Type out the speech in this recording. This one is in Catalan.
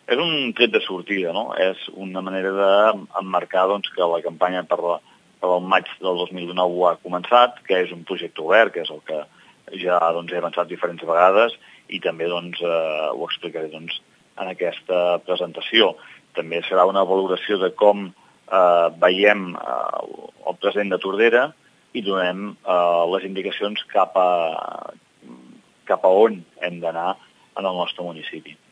És un tret de sortida, no? És una manera d'emmarcar que la campanya per al maig del 2019 ha començat, que és un projecte obert, que és el que ja he avançat diferents vegades i també ho explicaré en aquesta presentació. També serà una valoració de com veiem el present de Tordera i donem les indicacions cap a on hem d'anar en el nostre municipi.